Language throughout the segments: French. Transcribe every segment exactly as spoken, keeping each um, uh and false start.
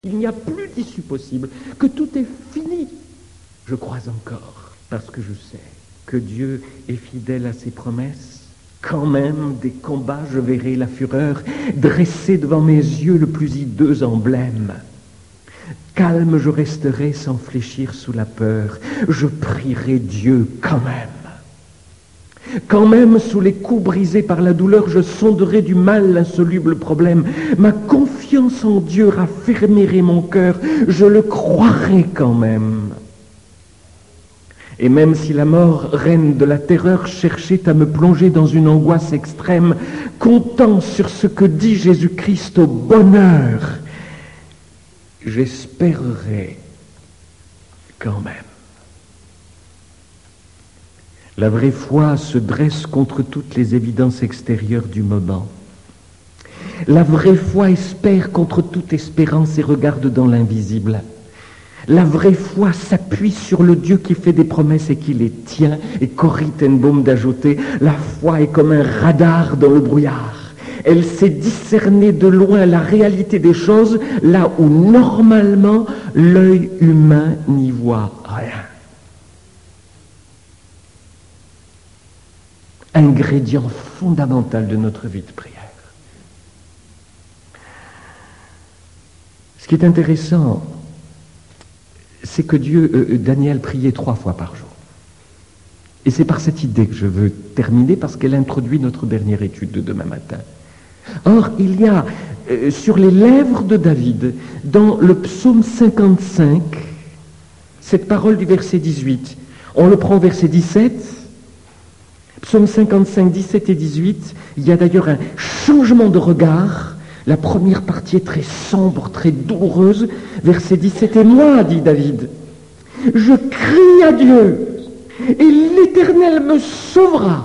Il n'y a plus d'issue possible, que tout est fini. Je crois encore, parce que je sais que Dieu est fidèle à ses promesses. Quand même, des combats, je verrai la fureur dresser devant mes yeux le plus hideux emblème. Calme, je resterai sans fléchir sous la peur. Je prierai Dieu quand même. Quand même, sous les coups brisés par la douleur, je sonderai du mal l'insoluble problème. Ma confiance en Dieu raffermirait mon cœur. Je le croirai quand même. Et même si la mort, reine de la terreur, cherchait à me plonger dans une angoisse extrême, comptant sur ce que dit Jésus-Christ au bonheur, j'espérerai quand même. La vraie foi se dresse contre toutes les évidences extérieures du moment. La vraie foi espère contre toute espérance et regarde dans l'invisible. La vraie foi s'appuie sur le Dieu qui fait des promesses et qui les tient. Et Corrie ten Boom d'ajouter, la foi est comme un radar dans le brouillard. Elle sait discerner de loin la réalité des choses, là où normalement l'œil humain n'y voit rien. Ingrédient fondamental de notre vie de prière. Ce qui est intéressant, c'est que Dieu, euh, Daniel priait trois fois par jour. Et c'est par cette idée que je veux terminer, parce qu'elle introduit notre dernière étude de demain matin. Or, il y a euh, sur les lèvres de David, dans le psaume cinquante-cinq, cette parole du verset dix-huit. On le prend au verset dix-sept. Psaume cinquante-cinq, dix-sept et dix-huit, il y a d'ailleurs un changement de regard. La première partie est très sombre, très douloureuse. Verset dix-sept, et moi, dit David, je crie à Dieu, et l'Éternel me sauvera.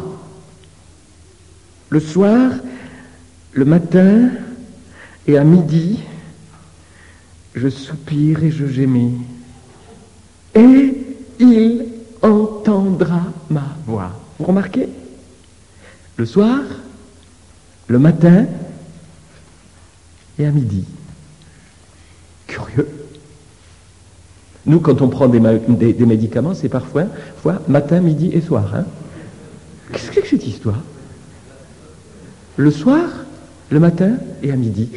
Le soir, le matin et à midi, je soupire et je gémis. Et il entendra ma voix. Vous remarquez? Le soir, le matin et à midi. Curieux. Nous, quand on prend des, des, des médicaments, c'est parfois fois, matin, midi et soir. Hein? Qu'est-ce que c'est que cette histoire? Le soir, le matin et à midi.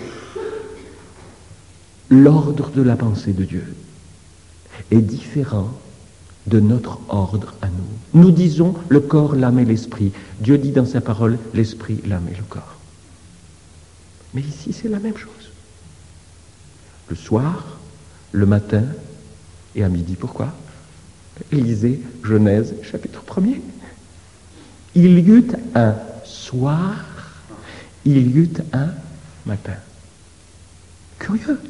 L'ordre de la pensée de Dieu est différent de notre ordre à nous. Nous disons le corps, l'âme et l'esprit. Dieu dit dans sa parole l'esprit, l'âme et le corps. Mais ici, c'est la même chose. Le soir, le matin et à midi. Pourquoi? Lisez Genèse, chapitre premier. Il y eut un soir, il y eut un matin. Curieux.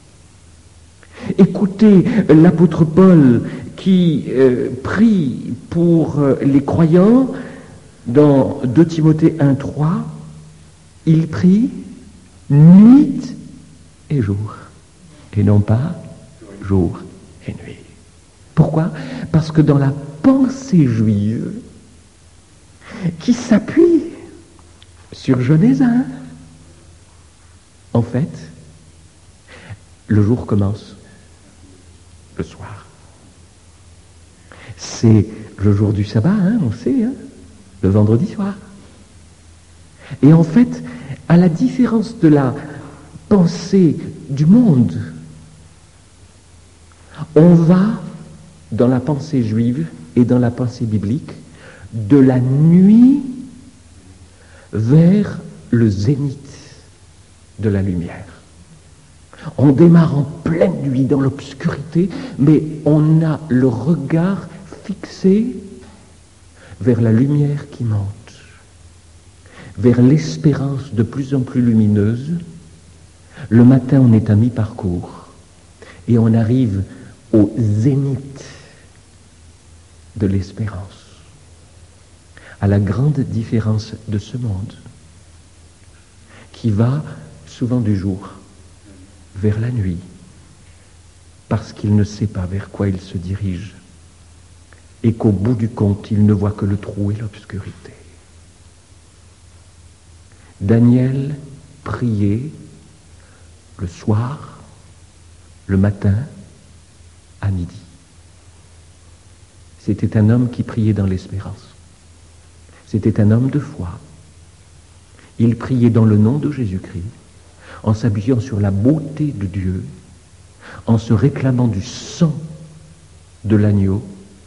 Écoutez l'apôtre Paul qui euh, prie pour euh, les croyants dans deux Timothée un, trois. Il prie nuit et jour, et non pas jour et nuit. Pourquoi? Parce que dans la pensée juive, qui s'appuie sur Genèse un, en fait, le jour commence le soir. C'est le jour du sabbat, hein, on sait, hein, le vendredi soir. Et en fait, à la différence de la pensée du monde, on va, dans la pensée juive et dans la pensée biblique, de la nuit vers le zénith de la lumière. On démarre en pleine nuit, dans l'obscurité, mais on a le regard fixé vers la lumière qui monte, vers l'espérance de plus en plus lumineuse. Le matin, on est à mi-parcours et on arrive au zénith de l'espérance, à la grande différence de ce monde qui va souvent du jour vers la nuit, parce qu'il ne sait pas vers quoi il se dirige, et qu'au bout du compte, il ne voit que le trou et l'obscurité. Daniel priait le soir, le matin à midi. C'était un homme qui priait dans l'espérance. C'était un homme de foi. Il priait dans le nom de Jésus-Christ, en s'appuyant sur la beauté de Dieu, en se réclamant du sang de l'agneau,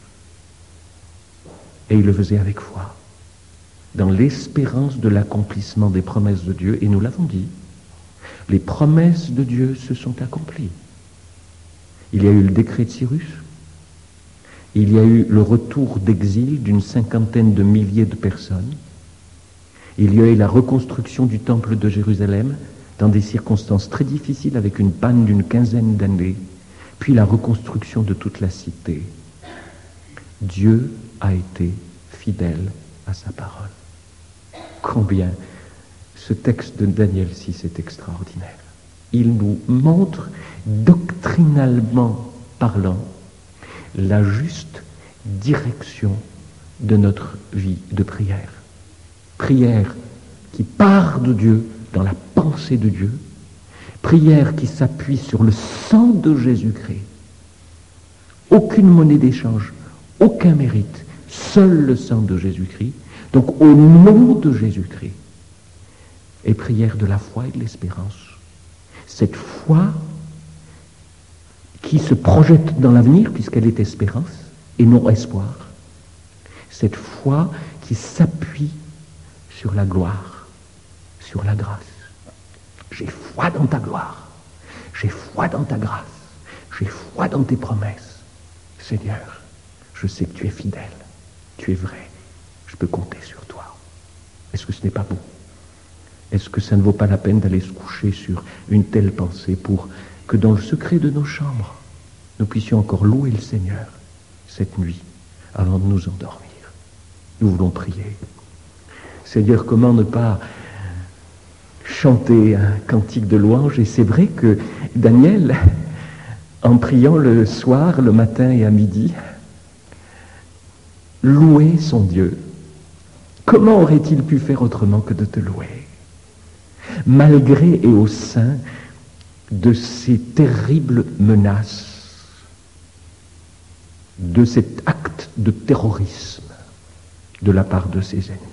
et il le faisait avec foi, dans l'espérance de l'accomplissement des promesses de Dieu. Et nous l'avons dit, les promesses de Dieu se sont accomplies. Il y a eu le décret de Cyrus, il y a eu le retour d'exil d'une cinquantaine de milliers de personnes, il y a eu la reconstruction du temple de Jérusalem dans des circonstances très difficiles avec une panne d'une quinzaine d'années, puis la reconstruction de toute la cité. Dieu a été fidèle à sa parole. Combien ce texte de Daniel six est extraordinaire. Il nous montre, doctrinalement parlant, la juste direction de notre vie de prière. Prière qui part de Dieu, dans la pensée de Dieu. Prière qui s'appuie sur le sang de Jésus-Christ. Aucune monnaie d'échange, aucun mérite, seul le sang de Jésus-Christ. Donc au nom de Jésus-Christ. Et prière de la foi et de l'espérance. Cette foi qui se projette dans l'avenir, puisqu'elle est espérance et non espoir. Cette foi qui s'appuie sur la gloire, sur la grâce. J'ai foi dans ta gloire, j'ai foi dans ta grâce, j'ai foi dans tes promesses. Seigneur, je sais que tu es fidèle, tu es vrai, je peux compter sur toi. Est-ce que ce n'est pas beau? Est-ce que ça ne vaut pas la peine d'aller se coucher sur une telle pensée pour que dans le secret de nos chambres, nous puissions encore louer le Seigneur cette nuit avant de nous endormir? Nous voulons prier. Seigneur, comment ne pas chanter un cantique de louange? Et c'est vrai que Daniel, en priant le soir, le matin et à midi, louait son Dieu. Comment aurait-il pu faire autrement que de te louer? Malgré et au sein de ces terribles menaces, de cet acte de terrorisme de la part de ses ennemis.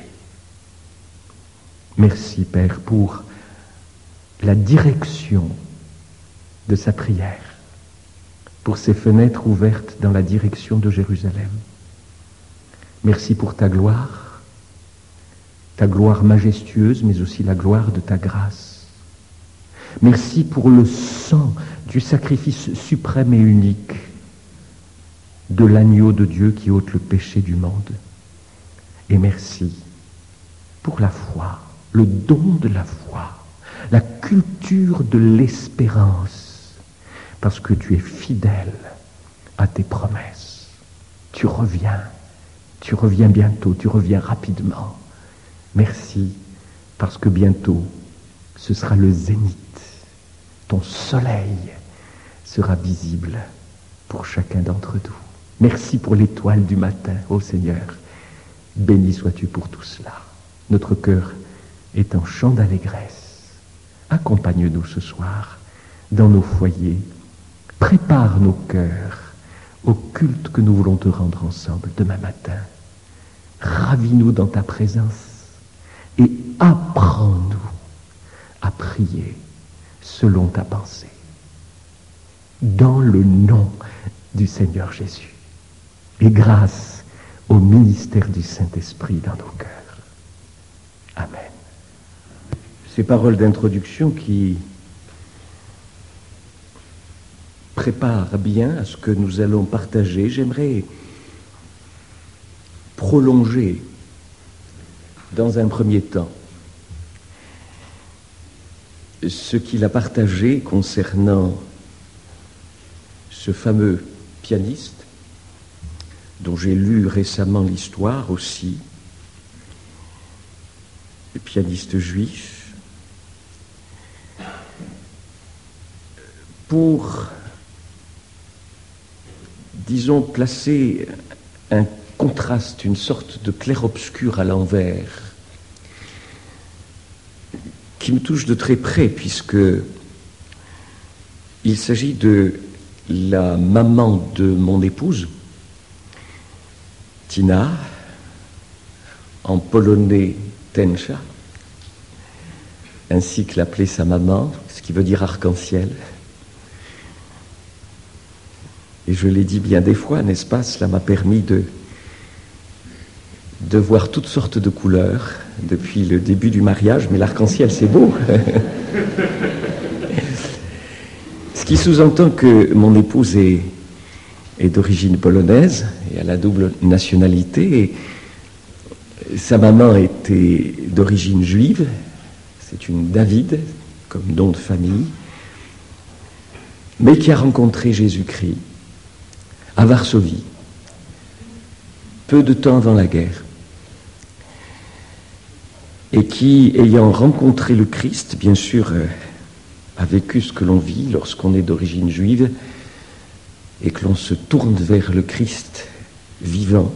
Merci, Père, pour la direction de sa prière, pour ses fenêtres ouvertes dans la direction de Jérusalem. Merci pour ta gloire, ta gloire majestueuse, mais aussi la gloire de ta grâce. Merci pour le sang du sacrifice suprême et unique de l'agneau de Dieu qui ôte le péché du monde. Et merci pour la foi, le don de la foi, la culture de l'espérance, parce que tu es fidèle à tes promesses. Tu reviens, tu reviens bientôt, tu reviens rapidement. Merci, parce que bientôt, ce sera le zénith. Ton soleil sera visible pour chacun d'entre nous. Merci pour l'étoile du matin, ô Seigneur. Béni sois-tu pour tout cela. Notre cœur est en chant d'allégresse. Accompagne-nous ce soir dans nos foyers. Prépare nos cœurs au culte que nous voulons te rendre ensemble demain matin. Ravis-nous dans ta présence et apprends-nous à prier selon ta pensée. Dans le nom du Seigneur Jésus. Et grâce au ministère du Saint-Esprit dans nos cœurs. Amen. Ces paroles d'introduction qui préparent bien à ce que nous allons partager, j'aimerais prolonger dans un premier temps ce qu'il a partagé concernant ce fameux pianiste dont j'ai lu récemment l'histoire aussi, le pianiste juif, pour, disons, placer un contraste, une sorte de clair-obscur à l'envers, qui me touche de très près, puisque Il s'agit de la maman de mon épouse, Tina, en polonais Tensza, ainsi que l'appelait sa maman, ce qui veut dire arc-en-ciel. Et je l'ai dit bien des fois, n'est-ce pas, cela m'a permis de, de voir toutes sortes de couleurs depuis le début du mariage, mais l'arc-en-ciel c'est beau. Ce qui sous-entend que mon épouse est, est d'origine polonaise et a la double nationalité. Et sa maman était d'origine juive, c'est une David comme nom de famille, mais qui a rencontré Jésus-Christ à Varsovie, peu de temps avant la guerre, et qui, ayant rencontré le Christ, bien sûr, euh, a vécu ce que l'on vit lorsqu'on est d'origine juive et que l'on se tourne vers le Christ vivant.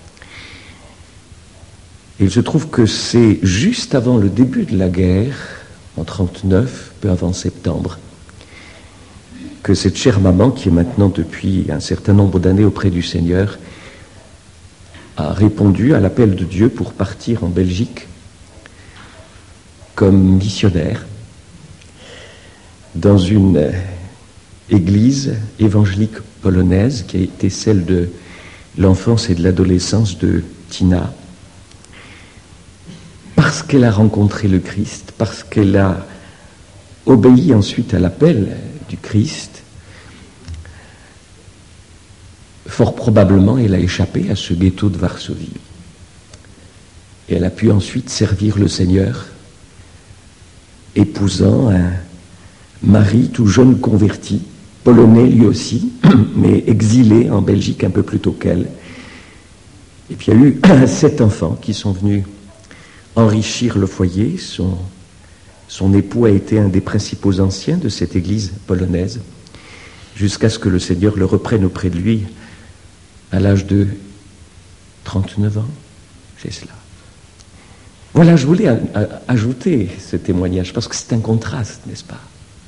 Et il se trouve que c'est juste avant le début de la guerre, en trente-neuf, peu avant septembre, que cette chère maman, qui est maintenant depuis un certain nombre d'années auprès du Seigneur, a répondu à l'appel de Dieu pour partir en Belgique comme missionnaire dans une église évangélique polonaise qui a été celle de l'enfance et de l'adolescence de Tina, parce qu'elle a rencontré le Christ, parce qu'elle a obéi ensuite à l'appel du Christ. Fort probablement, elle a échappé à ce ghetto de Varsovie. Et elle a pu ensuite servir le Seigneur, épousant un mari tout jeune converti, polonais lui aussi, mais exilé en Belgique un peu plus tôt qu'elle. Et puis il y a eu sept enfants qui sont venus enrichir le foyer. Son, son époux a été un des principaux anciens de cette église polonaise, jusqu'à ce que le Seigneur le reprenne auprès de lui à l'âge de trente-neuf ans, c'est cela. Voilà, je voulais a, a, ajouter ce témoignage, parce que c'est un contraste, n'est-ce pas?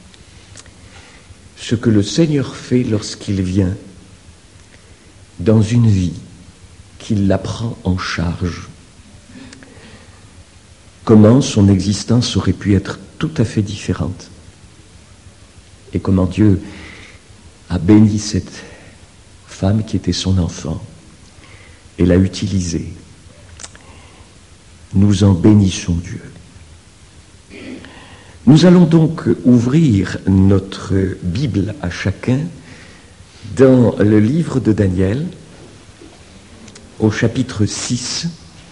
Ce que le Seigneur fait lorsqu'il vient dans une vie, qu'il la prend en charge. Comment son existence aurait pu être tout à fait différente. Et comment Dieu a béni cette femme qui était son enfant et l'a utilisée. Nous en bénissons Dieu. Nous allons donc ouvrir notre Bible à chacun dans le livre de Daniel, au chapitre six,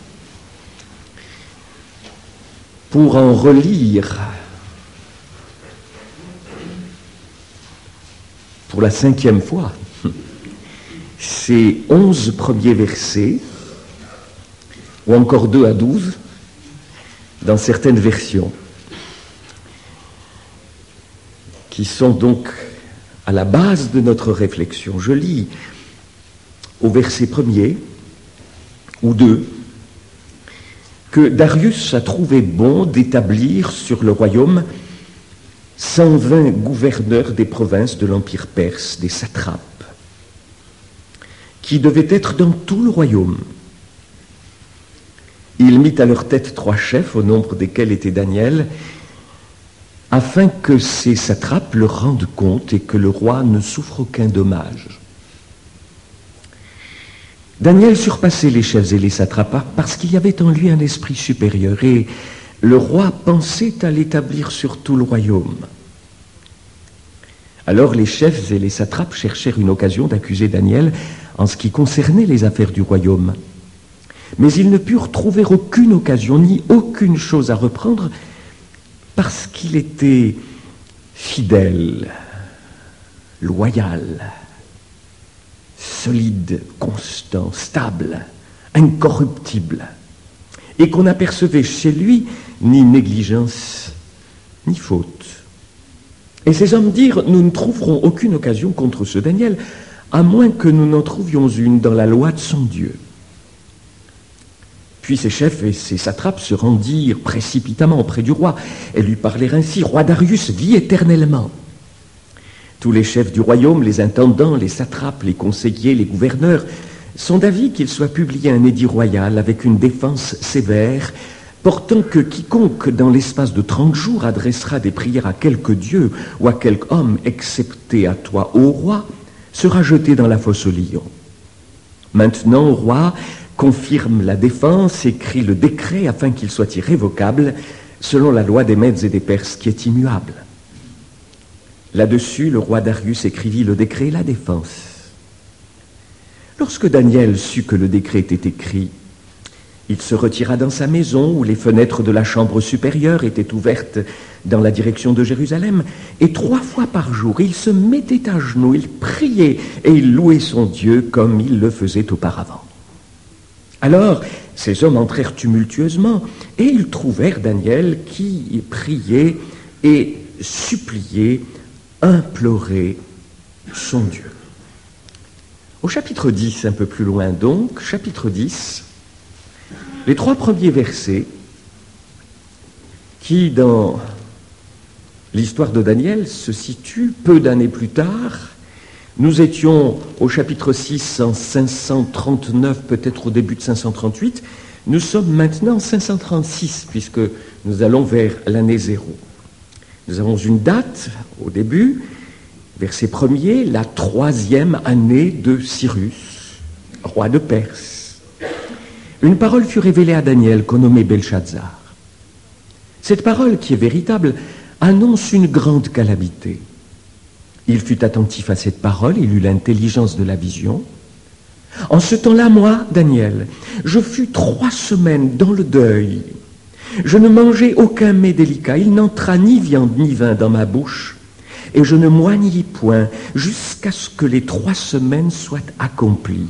pour en relire pour la cinquième fois ces onze premiers versets, ou encore deux à douze, dans certaines versions, qui sont donc à la base de notre réflexion. Je lis au verset premier, ou deux, que Darius a trouvé bon d'établir sur le royaume cent vingt gouverneurs des provinces de l'Empire perse, des satrapes, qui devaient être dans tout le royaume. Il mit à leur tête trois chefs, au nombre desquels était Daniel, afin que ces satrapes leur rendent compte et que le roi ne souffre aucun dommage. Daniel surpassait les chefs et les satrapes parce qu'il y avait en lui un esprit supérieur, et le roi pensait à l'établir sur tout le royaume. Alors les chefs et les satrapes cherchèrent une occasion d'accuser Daniel en ce qui concernait les affaires du royaume. Mais ils ne purent trouver aucune occasion ni aucune chose à reprendre parce qu'il était fidèle, loyal, solide, constant, stable, incorruptible, et qu'on n'apercevait chez lui ni négligence ni faute. Et ces hommes dirent: nous ne trouverons aucune occasion contre ce Daniel, à moins que nous n'en trouvions une dans la loi de son Dieu. Puis ses chefs et ses satrapes se rendirent précipitamment auprès du roi et lui parlèrent ainsi: Roi Darius, vis éternellement. Tous les chefs du royaume, les intendants, les satrapes, les conseillers, les gouverneurs, sont d'avis qu'il soit publié un édit royal avec une défense sévère, portant que quiconque, dans l'espace de trente jours, adressera des prières à quelque dieu ou à quelque homme, excepté à toi, ô roi, sera jeté dans la fosse aux lions. Maintenant, au roi, confirme la défense, écrit le décret afin qu'il soit irrévocable, selon la loi des Mèdes et des Perses qui est immuable. Là-dessus, le roi Darius écrivit le décret et la défense. Lorsque Daniel sut que le décret était écrit, il se retira dans sa maison où les fenêtres de la chambre supérieure étaient ouvertes dans la direction de Jérusalem, et trois fois par jour, il se mettait à genoux, il priait et il louait son Dieu comme il le faisait auparavant. Alors, ces hommes entrèrent tumultueusement et ils trouvèrent Daniel qui priait et suppliait, implorait son Dieu. Au chapitre dix, un peu plus loin donc, chapitre dix, les trois premiers versets qui, dans l'histoire de Daniel, se situent peu d'années plus tard. Nous étions au chapitre six en cinq cent trente-neuf, peut-être au début de cinq cent trente-huit. Nous sommes maintenant en cinq cent trente-six, puisque nous allons vers l'année zéro. Nous avons une date au début, verset premier, la troisième année de Cyrus, roi de Perse. Une parole fut révélée à Daniel qu'on nommait Belchazzar. Cette parole, qui est véritable, annonce une grande calamité. Il fut attentif à cette parole, il eut l'intelligence de la vision. En ce temps-là, moi, Daniel, je fus trois semaines dans le deuil. Je ne mangeai aucun mets délicat, il n'entra ni viande ni vin dans ma bouche, et je ne moignis point jusqu'à ce que les trois semaines soient accomplies.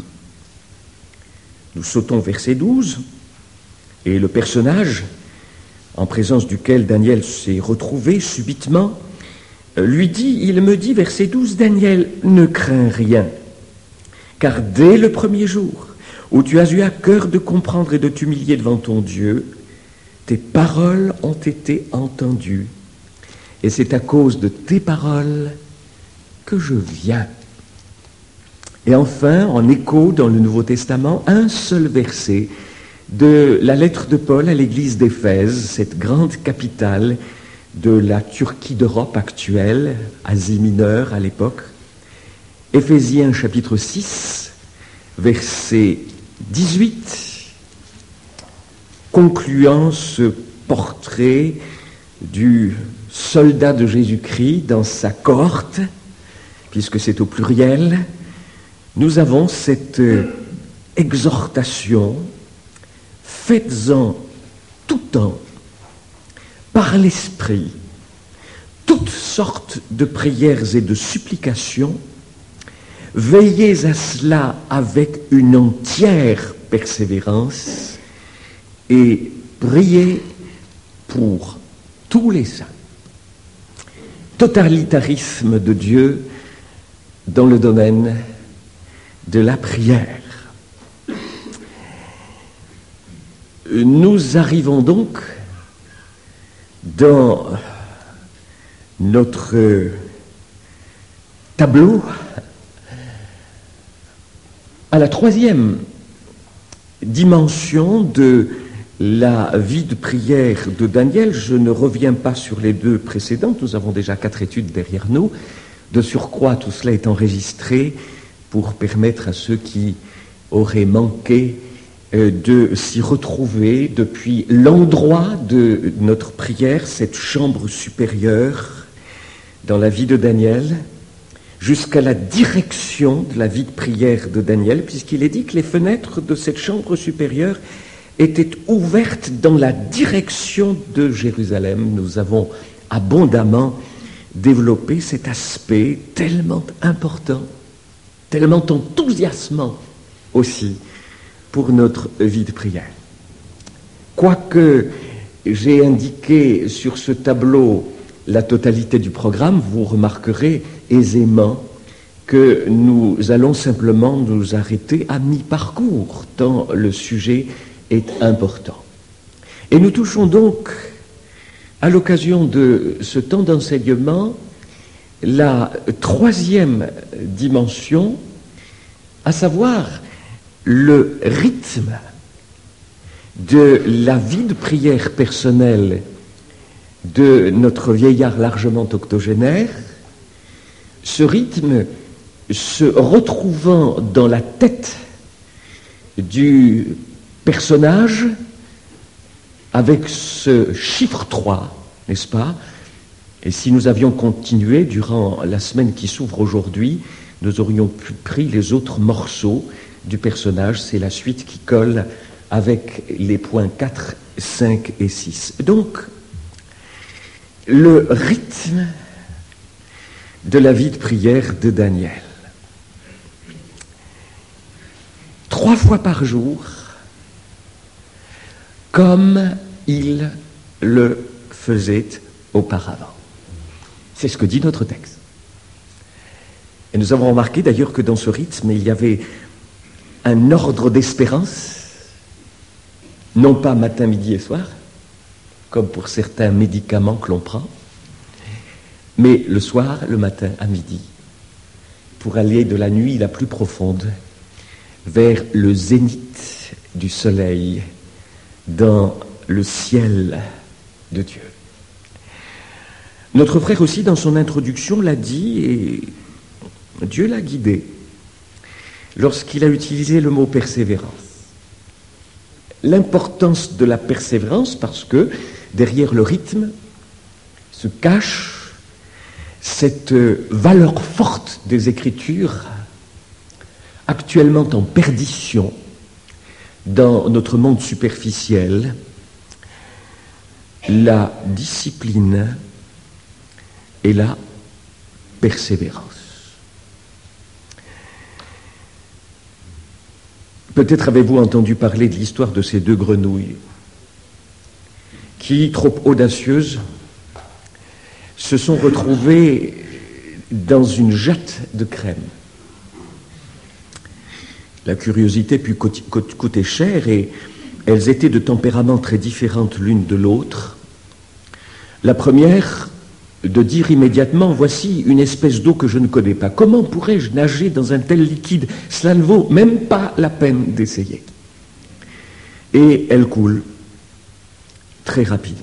Nous sautons verset douze, et le personnage, en présence duquel Daniel s'est retrouvé subitement, lui dit, il me dit, verset douze, Daniel, ne crains rien, car dès le premier jour où tu as eu à cœur de comprendre et de t'humilier devant ton Dieu, tes paroles ont été entendues, et c'est à cause de tes paroles que je viens. Et enfin, en écho dans le Nouveau Testament, un seul verset de la lettre de Paul à l'église d'Éphèse, cette grande capitale de la Turquie d'Europe actuelle, Asie mineure à l'époque. Éphésiens chapitre six, verset dix-huit, concluant ce portrait du soldat de Jésus-Christ dans sa cohorte, puisque c'est au pluriel, nous avons cette exhortation, faites-en tout temps, par l'Esprit, toutes sortes de prières et de supplications, veillez à cela avec une entière persévérance et priez pour tous les saints. Totalitarisme de Dieu dans le domaine de la prière. Nous arrivons donc dans notre tableau à la troisième dimension de la vie de prière de Daniel. Je ne reviens pas sur les deux précédentes, nous avons déjà quatre études derrière nous. De surcroît, tout cela est enregistré pour permettre à ceux qui auraient manqué de s'y retrouver depuis l'endroit de notre prière, cette chambre supérieure dans la vie de Daniel, jusqu'à la direction de la vie de prière de Daniel, puisqu'il est dit que les fenêtres de cette chambre supérieure étaient ouvertes dans la direction de Jérusalem. Nous avons abondamment développé cet aspect tellement important, tellement enthousiasmant aussi pour notre vie de prière. Quoique j'ai indiqué sur ce tableau la totalité du programme, vous remarquerez aisément que nous allons simplement nous arrêter à mi-parcours, tant le sujet est important. Et nous touchons donc, à l'occasion de ce temps d'enseignement, la troisième dimension, à savoir le rythme de la vie de prière personnelle de notre vieillard largement octogénaire, ce rythme se retrouvant dans la tête du personnage avec ce chiffre trois, n'est-ce pas? Et si nous avions continué durant la semaine qui s'ouvre aujourd'hui, nous aurions pu pris les autres morceaux du personnage. C'est la suite qui colle avec les points quatre, cinq et six. Donc, le rythme de la vie de prière de Daniel. Trois fois par jour, comme il le faisait auparavant. C'est ce que dit notre texte. Et nous avons remarqué d'ailleurs que dans ce rythme, il y avait un ordre d'espérance, non pas matin, midi et soir, comme pour certains médicaments que l'on prend, mais le soir, le matin, à midi, pour aller de la nuit la plus profonde vers le zénith du soleil dans le ciel de Dieu. Notre frère aussi, dans son introduction, l'a dit, et Dieu l'a guidé lorsqu'il a utilisé le mot persévérance. L'importance de la persévérance, parce que derrière le rythme se cache cette valeur forte des Écritures, actuellement en perdition dans notre monde superficiel, la discipline et la persévérance. Peut-être avez-vous entendu parler de l'histoire de ces deux grenouilles qui, trop audacieuses, se sont retrouvées dans une jatte de crème. La curiosité put coûter cher et elles étaient de tempéraments très différentes l'une de l'autre. La première, de dire immédiatement, voici une espèce d'eau que je ne connais pas. Comment pourrais-je nager dans un tel liquide? Cela ne vaut même pas la peine d'essayer. Et elle coule très rapidement.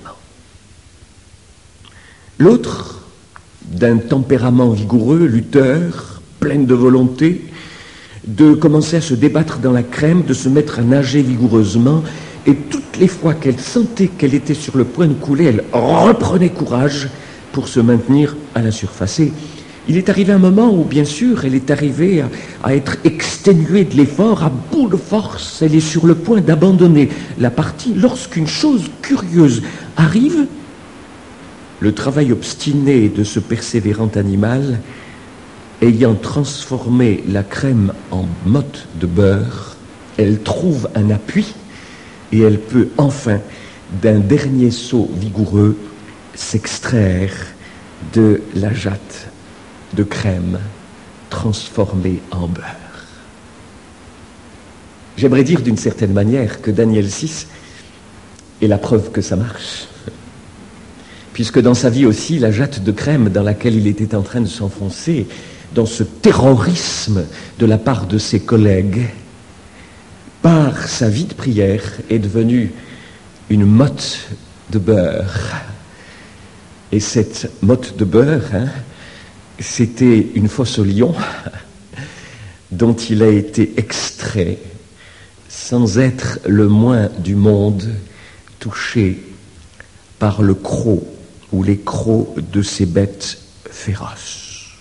L'autre, d'un tempérament vigoureux, lutteur, pleine de volonté, de commencer à se débattre dans la crème, de se mettre à nager vigoureusement, et toutes les fois qu'elle sentait qu'elle était sur le point de couler, elle reprenait courage pour se maintenir à la surface. Et il est arrivé un moment où, bien sûr, elle est arrivée à, à être exténuée de l'effort, à bout de force, elle est sur le point d'abandonner la partie, lorsqu'une chose curieuse arrive, le travail obstiné de ce persévérant animal, ayant transformé la crème en motte de beurre, elle trouve un appui et elle peut enfin, d'un dernier saut vigoureux, s'extraire de la jatte de crème transformée en beurre. J'aimerais dire d'une certaine manière que Daniel six est la preuve que ça marche, puisque dans sa vie aussi, la jatte de crème dans laquelle il était en train de s'enfoncer, dans ce terrorisme de la part de ses collègues, par sa vie de prière, est devenue une motte de beurre. Et cette motte de beurre, hein, c'était une fosse au lion dont il a été extrait sans être le moins du monde touché par le croc ou les crocs de ces bêtes féroces.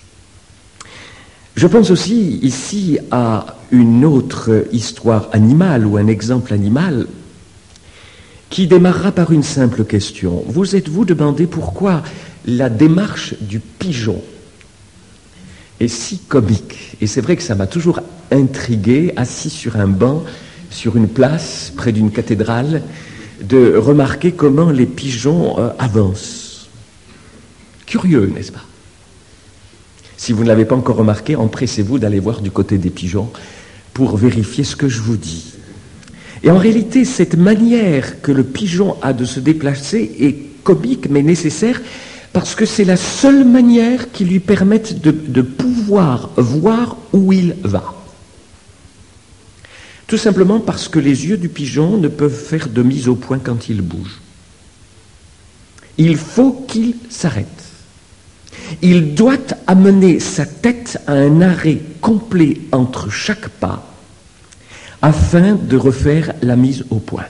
Je pense aussi ici à une autre histoire animale ou un exemple animal qui démarrera par une simple question. Vous êtes-vous demandé pourquoi la démarche du pigeon est si comique? Et c'est vrai que ça m'a toujours intrigué, assis sur un banc, sur une place, près d'une cathédrale, de remarquer comment les pigeons euh, avancent. Curieux, n'est-ce pas? Si vous ne l'avez pas encore remarqué, empressez-vous d'aller voir du côté des pigeons pour vérifier ce que je vous dis. Et en réalité, cette manière que le pigeon a de se déplacer est comique mais nécessaire, parce que c'est la seule manière qui lui permette de, de pouvoir voir où il va. Tout simplement parce que les yeux du pigeon ne peuvent faire de mise au point quand il bouge. Il faut qu'il s'arrête. Il doit amener sa tête à un arrêt complet entre chaque pas afin de refaire la mise au point.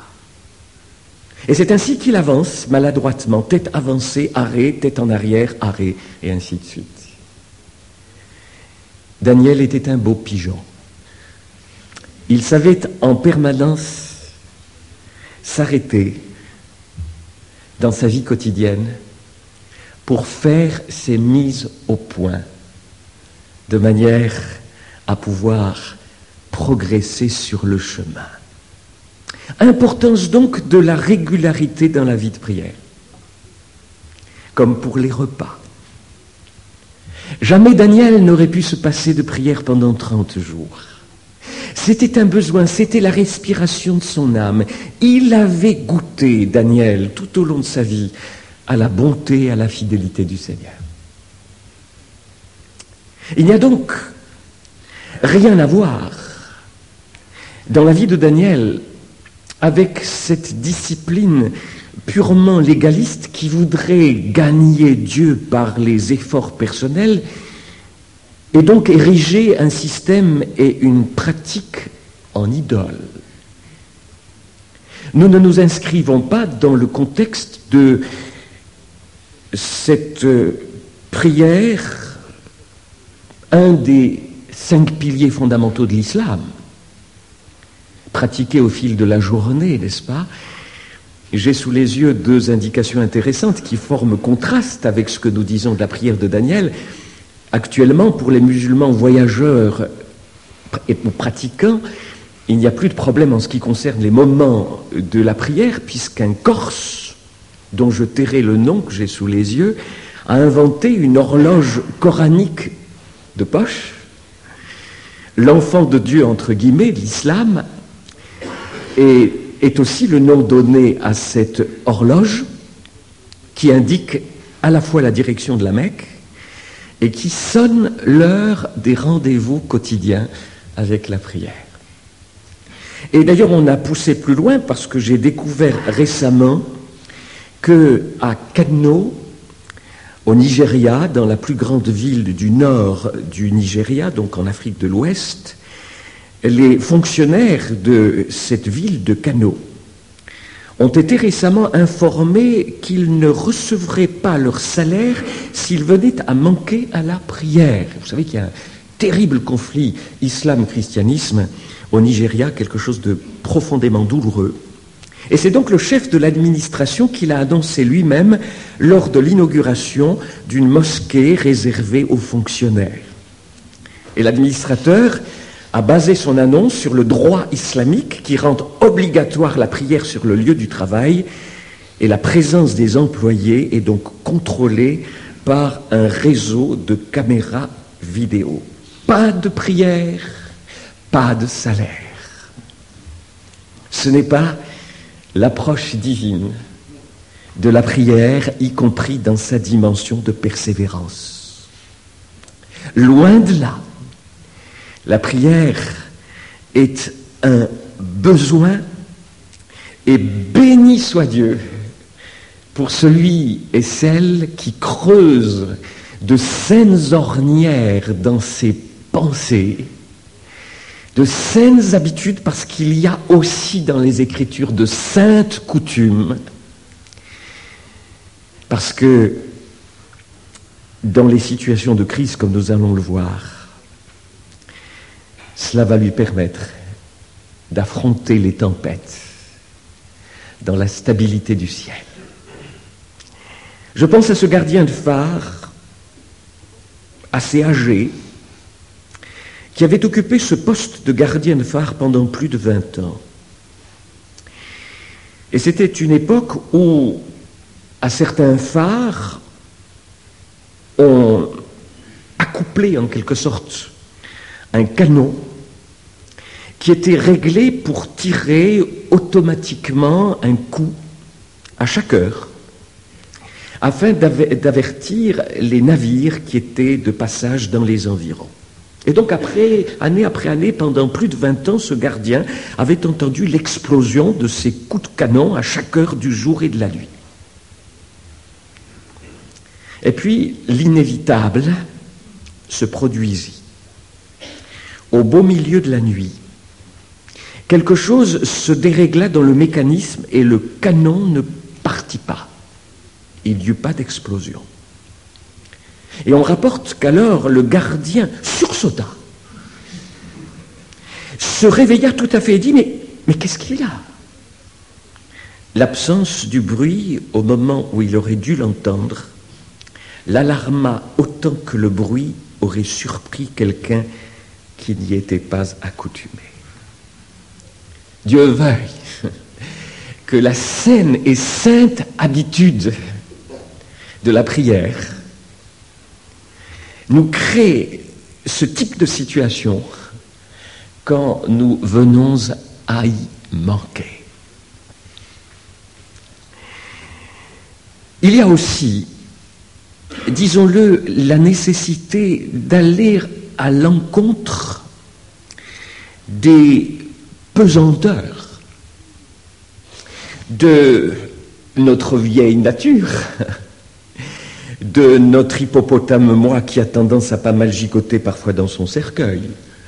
Et c'est ainsi qu'il avance maladroitement, tête avancée, arrêt, tête en arrière, arrêt, et ainsi de suite. Daniel était un beau pigeon. Il savait en permanence s'arrêter dans sa vie quotidienne pour faire ses mises au point, de manière à pouvoir progresser sur le chemin. Importance donc de la régularité dans la vie de prière, comme pour les repas. Jamais Daniel n'aurait pu se passer de prière pendant trente jours. C'était un besoin, c'était la respiration de son âme. Il avait goûté, Daniel, tout au long de sa vie, à la bonté, à la fidélité du Seigneur. Il n'y a donc rien à voir dans la vie de Daniel avec cette discipline purement légaliste qui voudrait gagner Dieu par les efforts personnels et donc ériger un système et une pratique en idole. Nous ne nous inscrivons pas dans le contexte de cette prière, un des cinq piliers fondamentaux de l'islam, pratiqué au fil de la journée, n'est-ce pas? J'ai sous les yeux deux indications intéressantes qui forment contraste avec ce que nous disons de la prière de Daniel. Actuellement, pour les musulmans voyageurs et pratiquants, il n'y a plus de problème en ce qui concerne les moments de la prière, puisqu'un Corse, dont je tairai le nom que j'ai sous les yeux, a inventé une horloge coranique de poche. L'enfant de Dieu, entre guillemets, de l'islam, est, est aussi le nom donné à cette horloge qui indique à la fois la direction de la Mecque et qui sonne l'heure des rendez-vous quotidiens avec la prière. Et d'ailleurs, on a poussé plus loin parce que j'ai découvert récemment qu'à Kano, au Nigeria, dans la plus grande ville du nord du Nigeria, donc en Afrique de l'Ouest, les fonctionnaires de cette ville de Kano ont été récemment informés qu'ils ne recevraient pas leur salaire s'ils venaient à manquer à la prière. Vous savez qu'il y a un terrible conflit islam-christianisme au Nigeria, quelque chose de profondément douloureux. Et c'est donc le chef de l'administration qui l'a annoncé lui-même lors de l'inauguration d'une mosquée réservée aux fonctionnaires. Et l'administrateur a basé son annonce sur le droit islamique qui rend obligatoire la prière sur le lieu du travail, et la présence des employés est donc contrôlée par un réseau de caméras vidéo. Pas de prière, pas de salaire. Ce n'est pas l'approche divine de la prière, y compris dans sa dimension de persévérance. Loin de là. La prière est un besoin, et béni soit Dieu pour celui et celle qui creuse de saines ornières dans ses pensées, de saines habitudes, parce qu'il y a aussi dans les Écritures de saintes coutumes, parce que dans les situations de crise comme nous allons le voir, cela va lui permettre d'affronter les tempêtes dans la stabilité du ciel. Je pense à ce gardien de phare, assez âgé, qui avait occupé ce poste de gardien de phare pendant plus de vingt ans. Et c'était une époque où, à certains phares, on accouplait en quelque sorte un canon qui était réglé pour tirer automatiquement un coup à chaque heure, afin d'avertir les navires qui étaient de passage dans les environs. Et donc, après, année après année, pendant plus de vingt ans, ce gardien avait entendu l'explosion de ces coups de canon à chaque heure du jour et de la nuit. Et puis, l'inévitable se produisit. Au beau milieu de la nuit, quelque chose se dérégla dans le mécanisme et le canon ne partit pas. Il n'y eut pas d'explosion. Et on rapporte qu'alors le gardien sursauta, se réveilla tout à fait et dit « Mais, mais qu'est-ce qu'il y a ?» L'absence du bruit, au moment où il aurait dû l'entendre, l'alarma autant que le bruit aurait surpris quelqu'un qui n'y était pas accoutumé. Dieu veuille que la saine et sainte habitude de la prière nous crée ce type de situation quand nous venons à y manquer. Il y a aussi, disons-le, la nécessité d'aller à l'encontre des pesanteurs de notre vieille nature, de notre hippopotame moi qui a tendance à pas mal gigoter parfois dans son cercueil,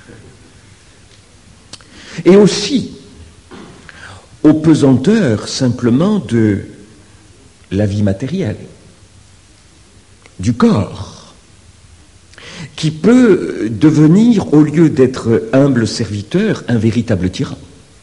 et aussi aux pesanteurs simplement de la vie matérielle, du corps, qui peut devenir, au lieu d'être humble serviteur, un véritable tyran.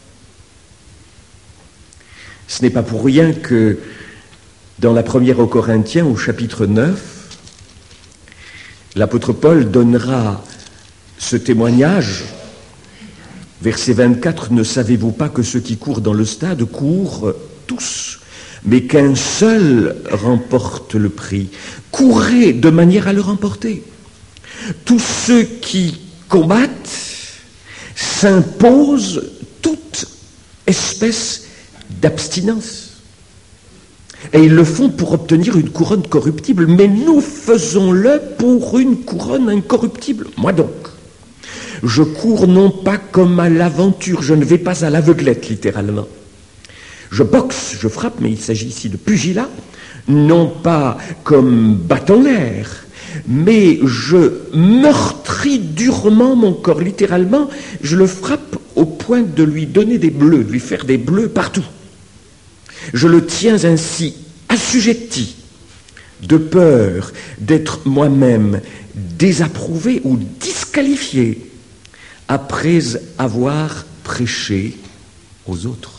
Ce n'est pas pour rien que dans la première aux Corinthiens, au chapitre neuf, l'apôtre Paul donnera ce témoignage, verset vingt-quatre, « Ne savez-vous pas que ceux qui courent dans le stade courent tous, mais qu'un seul remporte le prix. Courez de manière à le remporter. Tous ceux qui combattent s'imposent toute espèce d'abstinence. Et ils le font pour obtenir une couronne corruptible, mais nous faisons-le pour une couronne incorruptible. Moi donc, je cours non pas comme à l'aventure, je ne vais pas à l'aveuglette littéralement. Je boxe, je frappe, mais il s'agit ici de pugilat, non pas comme battant l'air, mais je meurtris durement mon corps, littéralement, je le frappe au point de lui donner des bleus, de lui faire des bleus partout. Je le tiens ainsi assujetti, de peur d'être moi-même désapprouvé ou disqualifié après avoir prêché aux autres.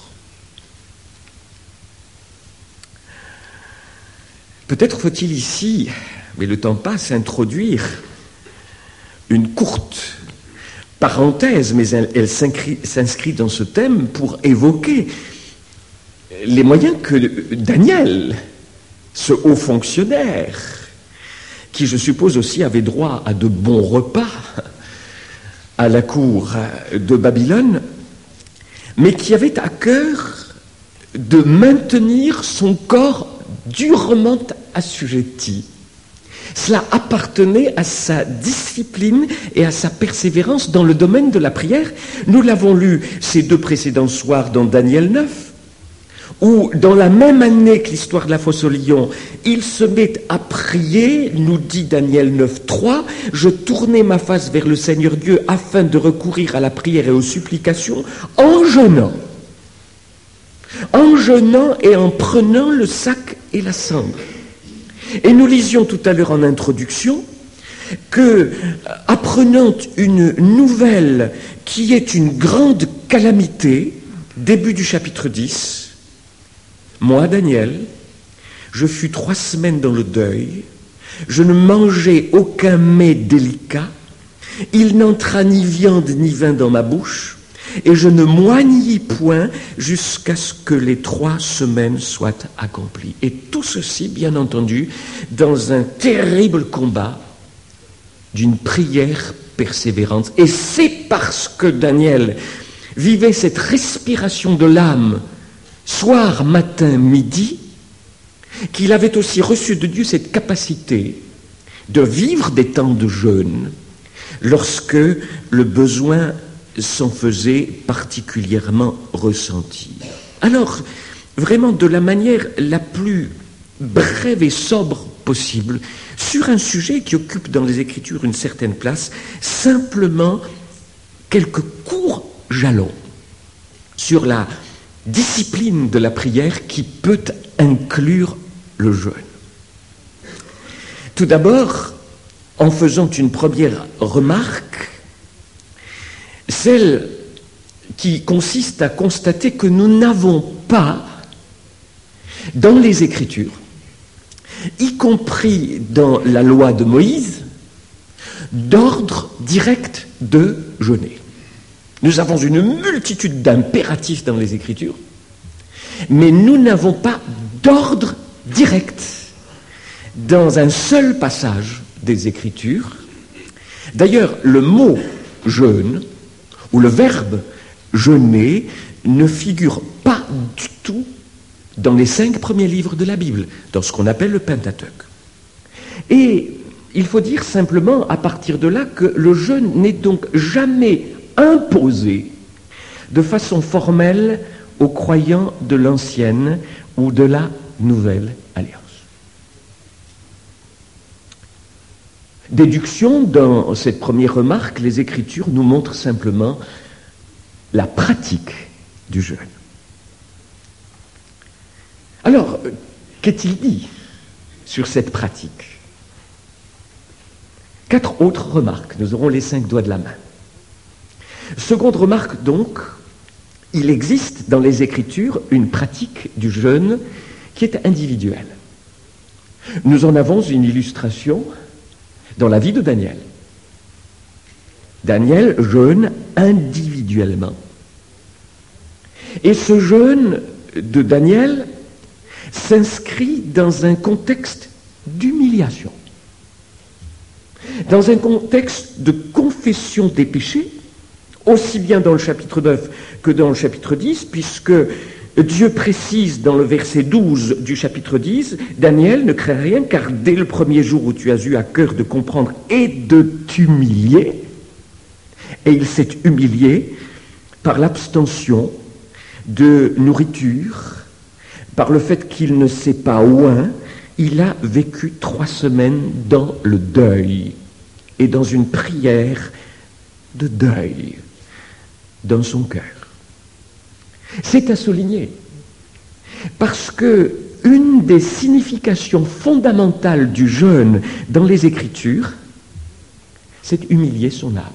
Peut-être faut-il ici, mais le temps passe, introduire une courte parenthèse, mais elle, elle s'inscrit, s'inscrit dans ce thème pour évoquer les moyens que Daniel, ce haut fonctionnaire, qui je suppose aussi avait droit à de bons repas à la cour de Babylone, mais qui avait à cœur de maintenir son corps durement assujetti. Cela appartenait à sa discipline et à sa persévérance dans le domaine de la prière. Nous l'avons lu ces deux précédents soirs dans Daniel neuf, où dans la même année que l'histoire de la fosse aux lions, il se met à prier, nous dit Daniel neuf trois, « Je tournai ma face vers le Seigneur Dieu afin de recourir à la prière et aux supplications en jeûnant. » En jeûnant et en prenant le sac et la cendre. Et nous lisions tout à l'heure en introduction que, apprenant une nouvelle qui est une grande calamité, début du chapitre dix, moi, Daniel, je fus trois semaines dans le deuil, je ne mangeai aucun mets délicat, il n'entra ni viande ni vin dans ma bouche, et je ne moignis point jusqu'à ce que les trois semaines soient accomplies. Et tout ceci, bien entendu, dans un terrible combat d'une prière persévérante. Et c'est parce que Daniel vivait cette respiration de l'âme, soir, matin, midi, qu'il avait aussi reçu de Dieu cette capacité de vivre des temps de jeûne lorsque le besoin s'en faisait particulièrement ressentir. Alors, vraiment de la manière la plus brève et sobre possible, sur un sujet qui occupe dans les Écritures une certaine place, simplement quelques courts jalons sur la discipline de la prière qui peut inclure le jeûne. Tout d'abord, en faisant une première remarque, celle qui consiste à constater que nous n'avons pas, dans les Écritures, y compris dans la loi de Moïse, d'ordre direct de jeûner. Nous avons une multitude d'impératifs dans les Écritures, mais nous n'avons pas d'ordre direct dans un seul passage des Écritures. D'ailleurs, le mot jeûne, ou le verbe jeûner, ne figure pas du tout dans les cinq premiers livres de la Bible, dans ce qu'on appelle le Pentateuque. Et il faut dire simplement, à partir de là, que le jeûne n'est donc jamais imposé de façon formelle aux croyants de l'ancienne ou de la nouvelle alliance. Déduction, dans cette première remarque, les Écritures nous montrent simplement la pratique du jeûne. Alors, qu'est-il dit sur cette pratique? Quatre autres remarques, nous aurons les cinq doigts de la main. Seconde remarque donc, il existe dans les Écritures une pratique du jeûne qui est individuelle. Nous en avons une illustration dans la vie de Daniel. Daniel jeûne individuellement. Et ce jeûne de Daniel s'inscrit dans un contexte d'humiliation, dans un contexte de confession des péchés, aussi bien dans le chapitre neuf que dans le chapitre dix, puisque Dieu précise dans le verset douze du chapitre dix, « Daniel, ne crains rien, car dès le premier jour où tu as eu à cœur de comprendre et de t'humilier, et il s'est humilié par l'abstention de nourriture, par le fait qu'il ne s'est pas oint, il a vécu trois semaines dans le deuil et dans une prière de deuil dans son cœur. » C'est à souligner, parce que une des significations fondamentales du jeûne dans les Écritures, c'est humilier son âme.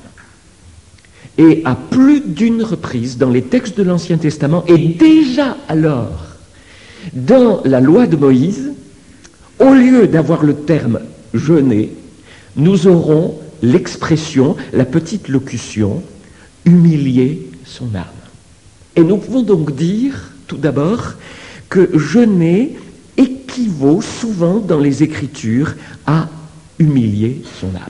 Et à plus d'une reprise dans les textes de l'Ancien Testament, et déjà alors dans la loi de Moïse, au lieu d'avoir le terme « jeûner », nous aurons l'expression, la petite locution « humilier son âme ». Et nous pouvons donc dire, tout d'abord, que jeûner équivaut souvent dans les Écritures à humilier son âme.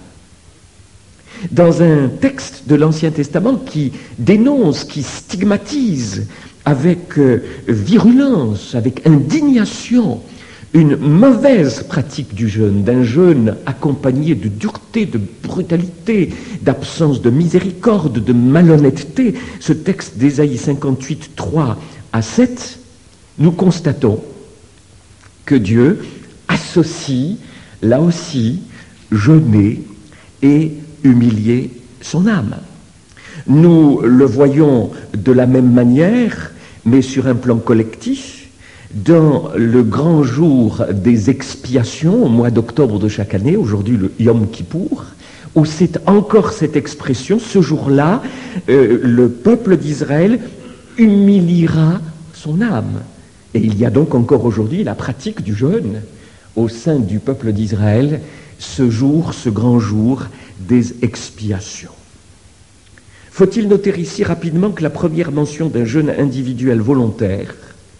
Dans un texte de l'Ancien Testament qui dénonce, qui stigmatise avec euh, virulence, avec indignation, une mauvaise pratique du jeûne, d'un jeûne accompagné de dureté, de brutalité, d'absence de miséricorde, de malhonnêteté, ce texte d'Ésaïe cinquante-huit, trois à sept, nous constatons que Dieu associe, là aussi, jeûner et humilier son âme. Nous le voyons de la même manière, mais sur un plan collectif, dans le grand jour des expiations, au mois d'octobre de chaque année, aujourd'hui le Yom Kippour, où c'est encore cette expression, ce jour-là, euh, le peuple d'Israël humiliera son âme. Et il y a donc encore aujourd'hui la pratique du jeûne au sein du peuple d'Israël, ce jour, ce grand jour des expiations. Faut-il noter ici rapidement que la première mention d'un jeûne individuel volontaire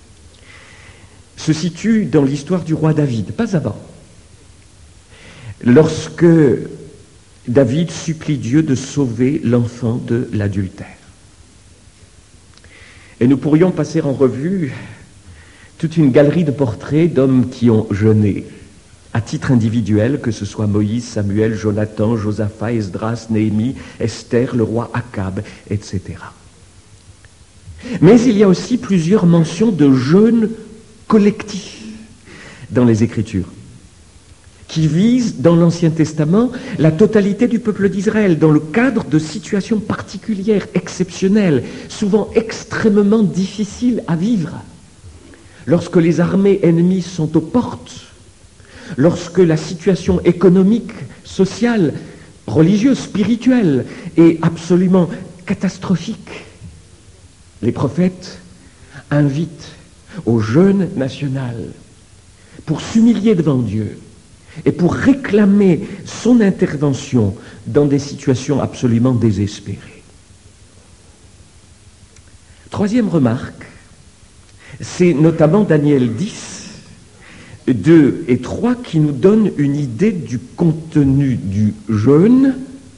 se situe dans l'histoire du roi David, pas avant. Lorsque David supplie Dieu de sauver l'enfant de l'adultère. Et nous pourrions passer en revue toute une galerie de portraits d'hommes qui ont jeûné, à titre individuel, que ce soit Moïse, Samuel, Jonathan, Josaphat, Esdras, Néhémie, Esther, le roi Akab, et cetera. Mais il y a aussi plusieurs mentions de jeûne collectif dans les Écritures, qui visent, dans l'Ancien Testament, la totalité du peuple d'Israël, dans le cadre de situations particulières, exceptionnelles, souvent extrêmement difficiles à vivre. Lorsque les armées ennemies sont aux portes, lorsque la situation économique, sociale, religieuse, spirituelle est absolument catastrophique, les prophètes invitent au jeûne national pour s'humilier devant Dieu et pour réclamer son intervention dans des situations absolument désespérées. Troisième remarque, c'est notamment Daniel dix, deux et trois qui nous donnent une idée du contenu du jeûne,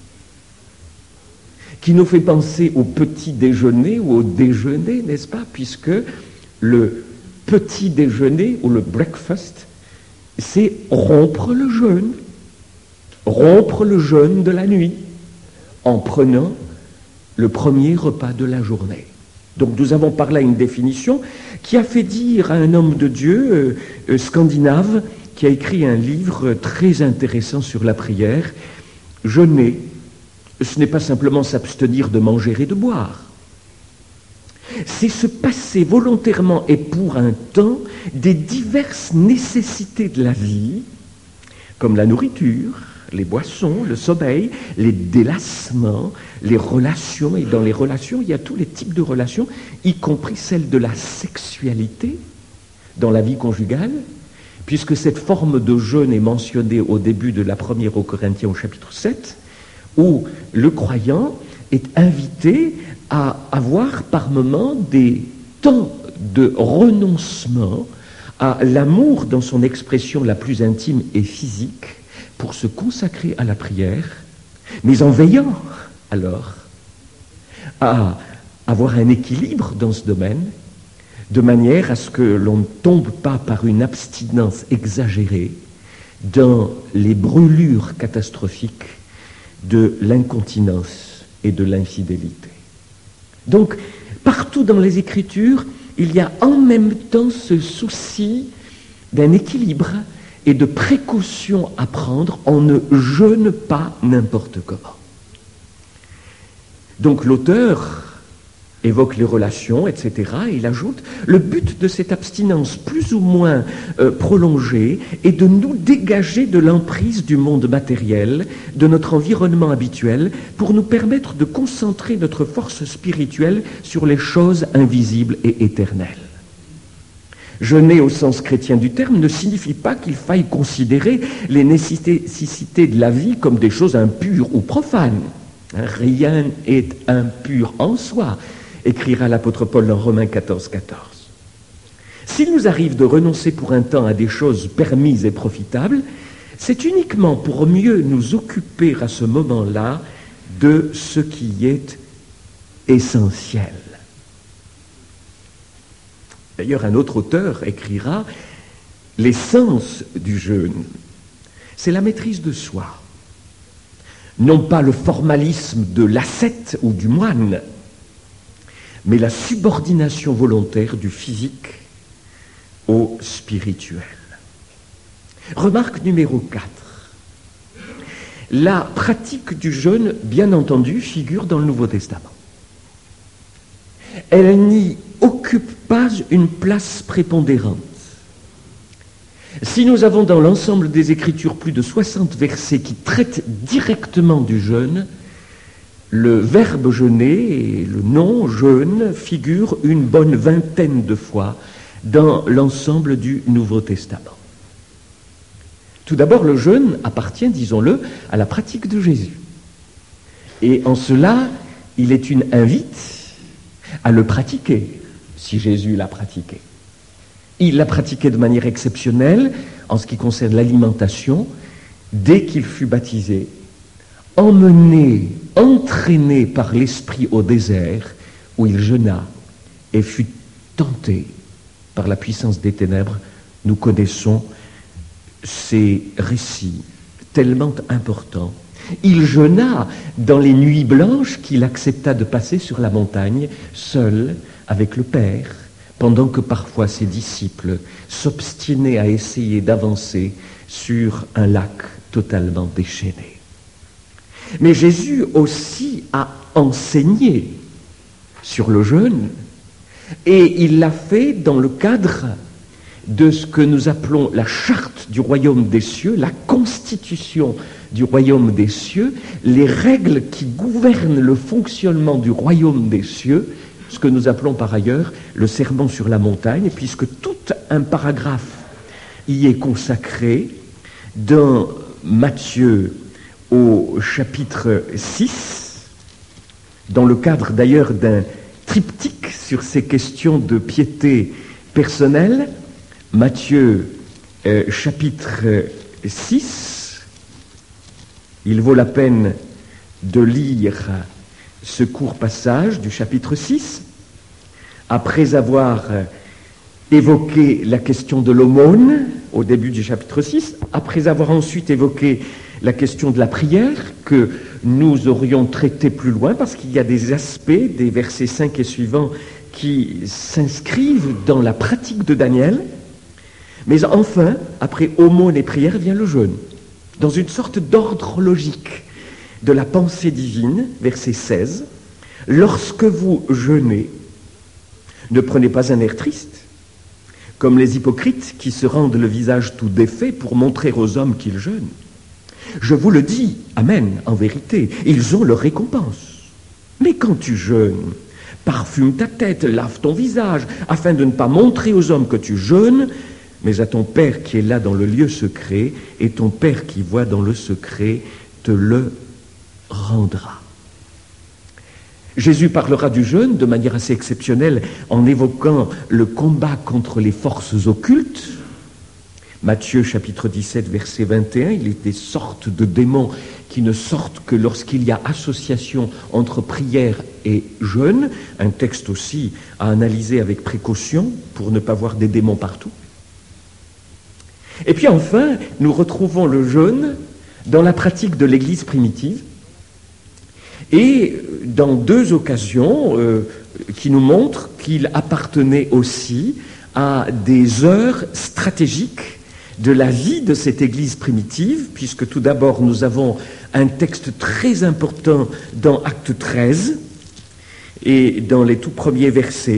qui nous fait penser au petit déjeuner ou au déjeuner, n'est-ce pas, puisque le petit déjeuner ou le breakfast, c'est rompre le jeûne, rompre le jeûne de la nuit, en prenant le premier repas de la journée. Donc nous avons par là une définition qui a fait dire à un homme de Dieu euh, euh, scandinave, qui a écrit un livre très intéressant sur la prière, jeûner, ce n'est pas simplement s'abstenir de manger et de boire, c'est se passer volontairement et pour un temps des diverses nécessités de la vie, comme la nourriture, les boissons, le sommeil, les délassements, les relations, et dans les relations, il y a tous les types de relations, y compris celle de la sexualité dans la vie conjugale, puisque cette forme de jeûne est mentionnée au début de la première aux Corinthiens au chapitre sept, où le croyant est invité à avoir par moments des temps de renoncement à l'amour dans son expression la plus intime et physique pour se consacrer à la prière, mais en veillant alors à avoir un équilibre dans ce domaine, de manière à ce que l'on ne tombe pas par une abstinence exagérée dans les brûlures catastrophiques de l'incontinence et de l'infidélité. Donc, partout dans les Écritures, il y a en même temps ce souci d'un équilibre et de précaution à prendre. On ne jeûne pas n'importe comment. Donc l'auteur évoque les relations, et cetera. Et il ajoute, le but de cette abstinence plus ou moins euh, prolongée est de nous dégager de l'emprise du monde matériel, de notre environnement habituel, pour nous permettre de concentrer notre force spirituelle sur les choses invisibles et éternelles. Jeûner au sens chrétien du terme ne signifie pas qu'il faille considérer les nécessités de la vie comme des choses impures ou profanes. Rien n'est impur en soi, écrira l'apôtre Paul dans Romains quatorze, quatorze. S'il nous arrive de renoncer pour un temps à des choses permises et profitables, c'est uniquement pour mieux nous occuper à ce moment-là de ce qui est essentiel. D'ailleurs, un autre auteur écrira « L'essence du jeûne, c'est la maîtrise de soi, non pas le formalisme de l'ascète ou du moine, mais la subordination volontaire du physique au spirituel. » Remarque numéro quatre. La pratique du jeûne, bien entendu, figure dans le Nouveau Testament. Elle n'y occupe pas une place prépondérante. Si nous avons dans l'ensemble des Écritures plus de soixante versets qui traitent directement du jeûne, le verbe jeûner et le nom jeûne figurent une bonne vingtaine de fois dans l'ensemble du Nouveau Testament. Tout d'abord, le jeûne appartient, disons-le, à la pratique de Jésus. Et en cela, il est une invite à le pratiquer, si Jésus l'a pratiqué. Il l'a pratiqué de manière exceptionnelle en ce qui concerne l'alimentation, dès qu'il fut baptisé, emmené, entraîné par l'Esprit au désert, où il jeûna et fut tenté par la puissance des ténèbres, nous connaissons ces récits tellement importants. Il jeûna dans les nuits blanches qu'il accepta de passer sur la montagne, seul avec le Père, pendant que parfois ses disciples s'obstinaient à essayer d'avancer sur un lac totalement déchaîné. Mais Jésus aussi a enseigné sur le jeûne, et il l'a fait dans le cadre de ce que nous appelons la charte du royaume des cieux, la constitution du royaume des cieux, les règles qui gouvernent le fonctionnement du royaume des cieux, ce que nous appelons par ailleurs le sermon sur la montagne, puisque tout un paragraphe y est consacré dans Matthieu au chapitre six, dans le cadre d'ailleurs d'un triptyque sur ces questions de piété personnelle. Matthieu euh, chapitre six, il vaut la peine de lire ce court passage du chapitre six, après avoir évoqué la question de l'aumône au début du chapitre six, après avoir ensuite évoqué la question de la prière que nous aurions traité plus loin, parce qu'il y a des aspects des versets cinq et suivants qui s'inscrivent dans la pratique de Daniel. Mais enfin, après aumône et prière, vient le jeûne, dans une sorte d'ordre logique de la pensée divine, verset seize. Lorsque vous jeûnez, ne prenez pas un air triste, comme les hypocrites qui se rendent le visage tout défait pour montrer aux hommes qu'ils jeûnent. Je vous le dis, amen, en vérité, ils ont leur récompense. Mais quand tu jeûnes, parfume ta tête, lave ton visage, afin de ne pas montrer aux hommes que tu jeûnes, mais à ton Père qui est là dans le lieu secret, et ton Père qui voit dans le secret te le rendra. Jésus parlera du jeûne de manière assez exceptionnelle en évoquant le combat contre les forces occultes. Matthieu chapitre dix-sept verset vingt et un, il est des sortes de démons qui ne sortent que lorsqu'il y a association entre prière et jeûne, un texte aussi à analyser avec précaution pour ne pas voir des démons partout. Et puis enfin, nous retrouvons le jeûne dans la pratique de l'Église primitive et dans deux occasions euh, qui nous montrent qu'il appartenait aussi à des heures stratégiques de la vie de cette Église primitive, puisque tout d'abord nous avons un texte très important dans Acte treize et dans les tout premiers versets,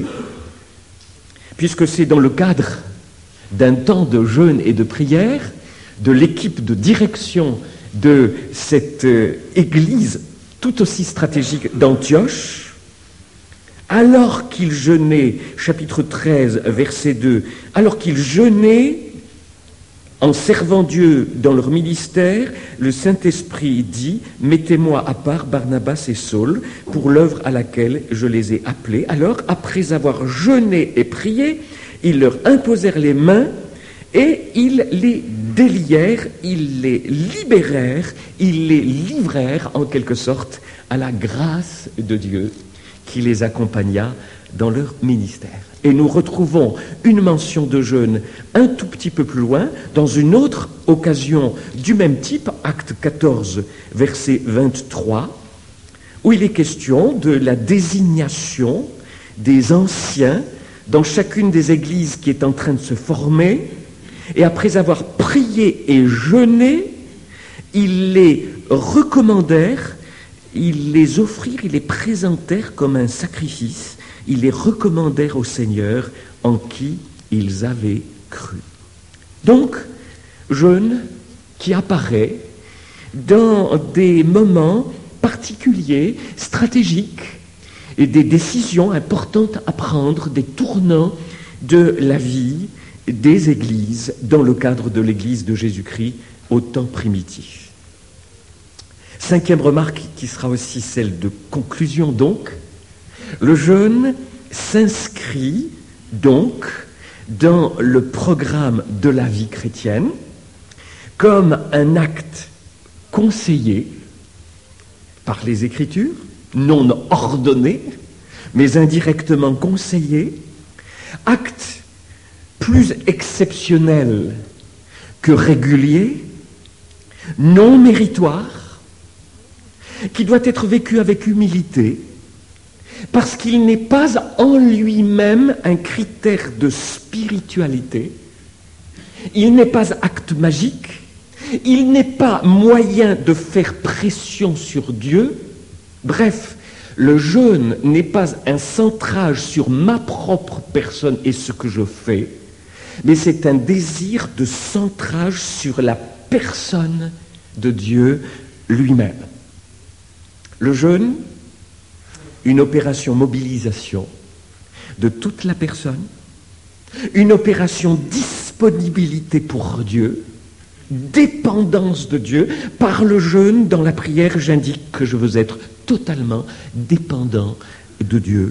puisque c'est dans le cadre d'un temps de jeûne et de prière de l'équipe de direction de cette euh, Église tout aussi stratégique d'Antioche, alors qu'il jeûnait, chapitre treize, verset deux, alors qu'il jeûnait en servant Dieu dans leur ministère, le Saint-Esprit dit « Mettez-moi à part Barnabas et Saul pour l'œuvre à laquelle je les ai appelés. » Alors, après avoir jeûné et prié, ils leur imposèrent les mains et ils les délièrent, ils les libérèrent, ils les livrèrent en quelque sorte à la grâce de Dieu qui les accompagna dans leur ministère. Et nous retrouvons une mention de jeûne un tout petit peu plus loin, dans une autre occasion du même type, acte quatorze, verset vingt-trois, où il est question de la désignation des anciens dans chacune des églises qui est en train de se former, et après avoir prié et jeûné, ils les recommandèrent, ils les offrirent, ils les présentèrent comme un sacrifice, ils les recommandèrent au Seigneur en qui ils avaient cru. Donc, jeûne qui apparaît dans des moments particuliers, stratégiques, et des décisions importantes à prendre, des tournants de la vie des églises dans le cadre de l'Église de Jésus-Christ au temps primitif. Cinquième remarque qui sera aussi celle de conclusion donc, le jeûne s'inscrit donc dans le programme de la vie chrétienne comme un acte conseillé par les Écritures, non ordonné, mais indirectement conseillé, acte plus exceptionnel que régulier, non méritoire, qui doit être vécu avec humilité, parce qu'il n'est pas en lui-même un critère de spiritualité, il n'est pas acte magique, il n'est pas moyen de faire pression sur Dieu. Bref, le jeûne n'est pas un centrage sur ma propre personne et ce que je fais, mais c'est un désir de centrage sur la personne de Dieu lui-même. Le jeûne, une opération mobilisation de toute la personne, une opération disponibilité pour Dieu, dépendance de Dieu. Par le jeûne, dans la prière, j'indique que je veux être totalement dépendant de Dieu.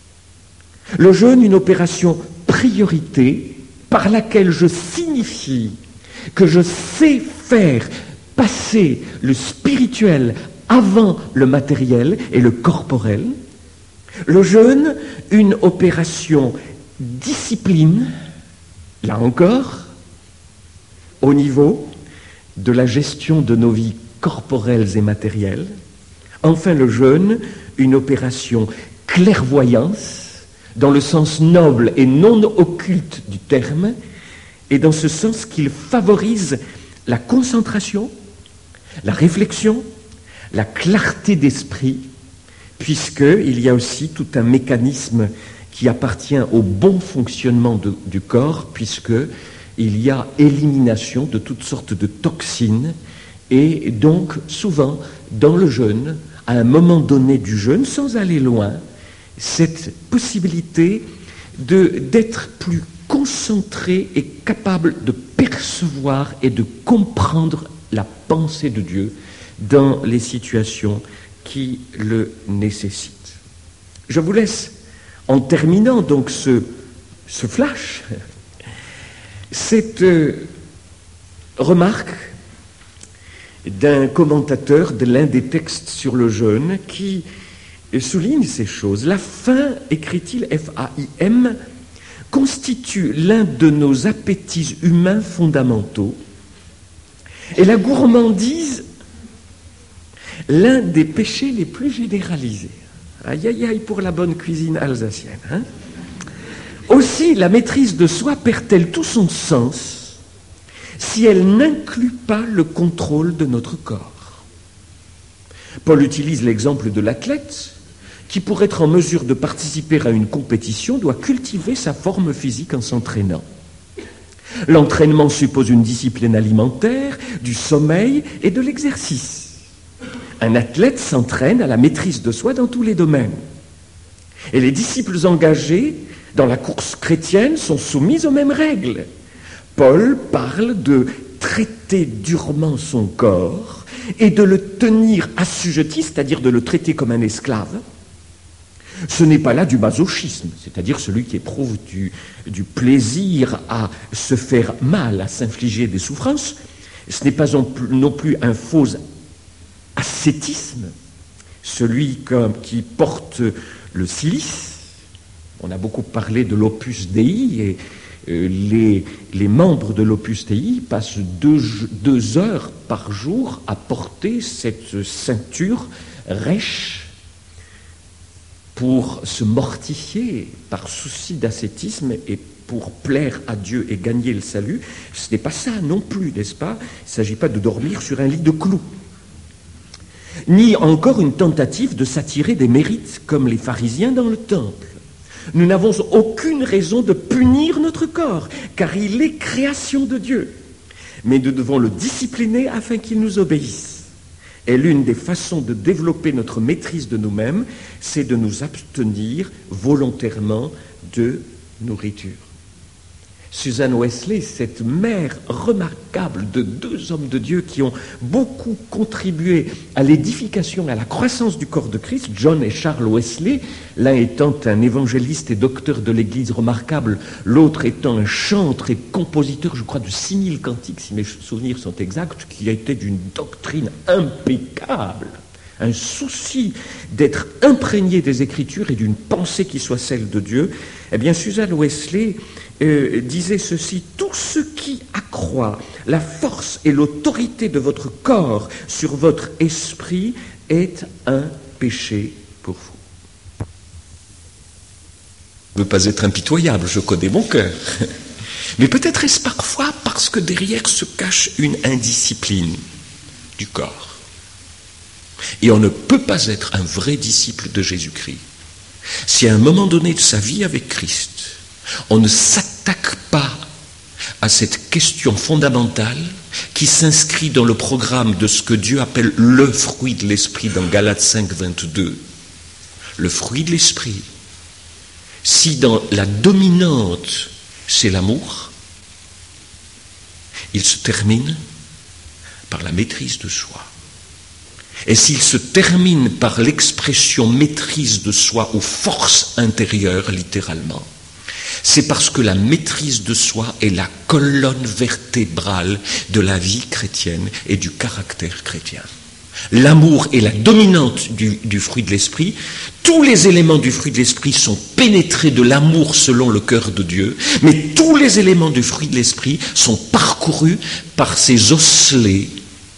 Le jeûne, une opération priorité par laquelle je signifie que je sais faire passer le spirituel avant le matériel et le corporel. Le jeûne, une opération discipline, là encore, au niveau de la gestion de nos vies corporelles et matérielles. Enfin, le jeûne, une opération clairvoyance, dans le sens noble et non occulte du terme, et dans ce sens qu'il favorise la concentration, la réflexion, la clarté d'esprit, puisqu'il y a aussi tout un mécanisme qui appartient au bon fonctionnement de, du corps, puisqu'il y a élimination de toutes sortes de toxines, et donc souvent dans le jeûne, à un moment donné du jeûne, sans aller loin, cette possibilité de, d'être plus concentré et capable de percevoir et de comprendre la pensée de Dieu dans les situations qui le nécessitent. Je vous laisse, en terminant donc ce, ce flash, cette euh, remarque d'un commentateur de l'un des textes sur le jeûne qui souligne ces choses. La faim, écrit-il, F A I M, constitue l'un de nos appétits humains fondamentaux et la gourmandise l'un des péchés les plus généralisés. Aïe aïe aïe pour la bonne cuisine alsacienne. Hein? Aussi, la maîtrise de soi perd-elle tout son sens si elle n'inclut pas le contrôle de notre corps. Paul utilise l'exemple de l'athlète qui, pour être en mesure de participer à une compétition, doit cultiver sa forme physique en s'entraînant. L'entraînement suppose une discipline alimentaire, du sommeil et de l'exercice. Un athlète s'entraîne à la maîtrise de soi dans tous les domaines. Et les disciples engagés dans la course chrétienne sont soumis aux mêmes règles. Paul parle de traiter durement son corps et de le tenir assujetti, c'est-à-dire de le traiter comme un esclave. Ce n'est pas là du masochisme, c'est-à-dire celui qui éprouve du, du plaisir à se faire mal, à s'infliger des souffrances. Ce n'est pas non plus un faux ascétisme, celui comme, qui porte le cilice. On a beaucoup parlé de l'Opus Dei et euh, les, les membres de l'Opus Dei passent deux, deux heures par jour à porter cette ceinture rêche pour se mortifier par souci d'ascétisme et pour plaire à Dieu et gagner le salut. Ce n'est pas ça non plus, n'est-ce pas? Il ne s'agit pas de dormir sur un lit de clous. Ni encore une tentative de s'attirer des mérites comme les pharisiens dans le temple. Nous n'avons aucune raison de punir notre corps, car il est création de Dieu. Mais nous devons le discipliner afin qu'il nous obéisse. Et l'une des façons de développer notre maîtrise de nous-mêmes, c'est de nous abstenir volontairement de nourriture. Suzanne Wesley, cette mère remarquable de deux hommes de Dieu qui ont beaucoup contribué à l'édification, à la croissance du corps de Christ, John et Charles Wesley, l'un étant un évangéliste et docteur de l'Église remarquable, l'autre étant un chantre et compositeur, je crois, de six mille cantiques, si mes souvenirs sont exacts, qui a été d'une doctrine impeccable, un souci d'être imprégné des Écritures et d'une pensée qui soit celle de Dieu. Eh bien, Suzanne Wesley euh, disait ceci: tout ce qui accroît la force et l'autorité de votre corps sur votre esprit est un péché pour vous. Je ne veux pas être impitoyable, je connais mon cœur. Mais peut-être est-ce parfois parce que derrière se cache une indiscipline du corps. Et on ne peut pas être un vrai disciple de Jésus-Christ si à un moment donné de sa vie avec Christ, on ne s'attaque pas à cette question fondamentale qui s'inscrit dans le programme de ce que Dieu appelle le fruit de l'esprit dans Galates cinq, vingt-deux. Le fruit de l'esprit. Si dans la dominante, c'est l'amour, il se termine par la maîtrise de soi. Et s'il se termine par l'expression maîtrise de soi ou force intérieure, littéralement, c'est parce que la maîtrise de soi est la colonne vertébrale de la vie chrétienne et du caractère chrétien. L'amour est la dominante du, du fruit de l'esprit. Tous les éléments du fruit de l'esprit sont pénétrés de l'amour selon le cœur de Dieu, mais tous les éléments du fruit de l'esprit sont parcourus par ces osselets,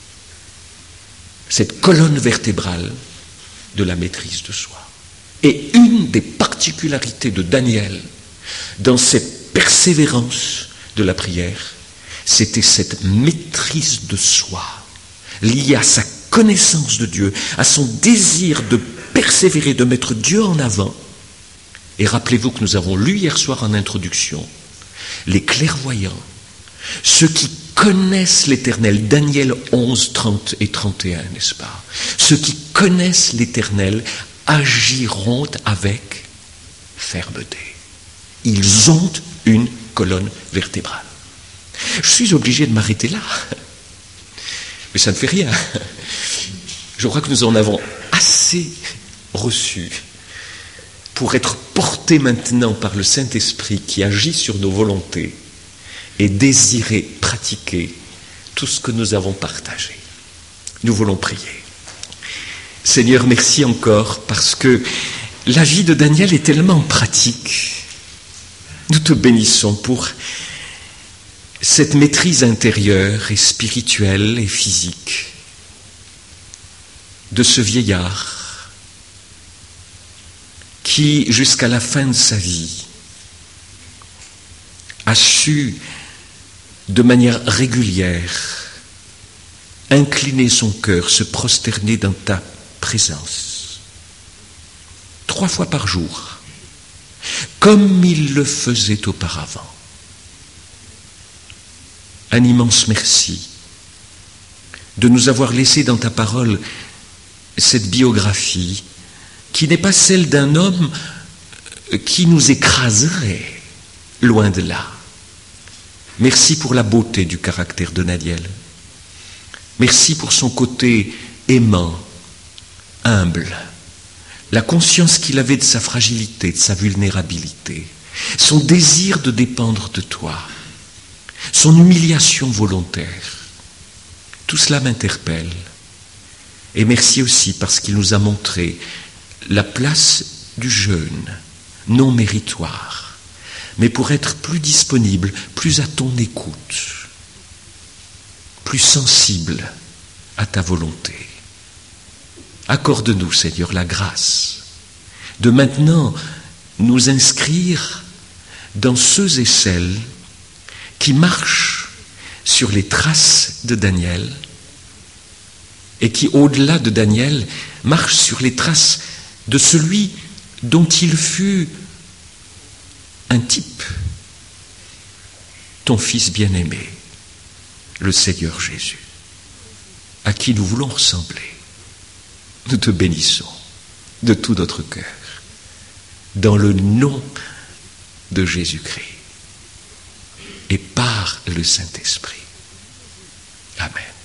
cette colonne vertébrale de la maîtrise de soi. Et une des particularités de Daniel dans cette persévérance de la prière, c'était cette maîtrise de soi, liée à sa connaissance de Dieu, à son désir de persévérer, de mettre Dieu en avant. Et rappelez-vous que nous avons lu hier soir en introduction, les clairvoyants, ceux qui connaissent l'Éternel, Daniel onze, trente et trente et un, n'est-ce pas? Ceux qui connaissent l'Éternel agiront avec fermeté. Ils ont une colonne vertébrale. Je suis obligé de m'arrêter là. Mais ça ne fait rien. Je crois que nous en avons assez reçu pour être portés maintenant par le Saint-Esprit qui agit sur nos volontés et désirer pratiquer tout ce que nous avons partagé. Nous voulons prier. Seigneur, merci encore parce que la vie de Daniel est tellement pratique. Nous te bénissons pour cette maîtrise intérieure et spirituelle et physique de ce vieillard qui, jusqu'à la fin de sa vie, a su de manière régulière incliner son cœur, se prosterner dans ta présence, trois fois par jour, comme il le faisait auparavant. Un immense merci de nous avoir laissé dans ta parole cette biographie qui n'est pas celle d'un homme qui nous écraserait, loin de là. Merci pour la beauté du caractère de Daniel. Merci pour son côté aimant, humble, la conscience qu'il avait de sa fragilité, de sa vulnérabilité, son désir de dépendre de toi, son humiliation volontaire. Tout cela m'interpelle. Et merci aussi parce qu'il nous a montré la place du jeûne, non méritoire, mais pour être plus disponible, plus à ton écoute, plus sensible à ta volonté. Accorde-nous, Seigneur, la grâce de maintenant nous inscrire dans ceux et celles qui marchent sur les traces de Daniel et qui, au-delà de Daniel, marchent sur les traces de celui dont il fut un type, ton Fils bien-aimé, le Seigneur Jésus, à qui nous voulons ressembler. Nous te bénissons de tout notre cœur, dans le nom de Jésus-Christ et par le Saint-Esprit. Amen.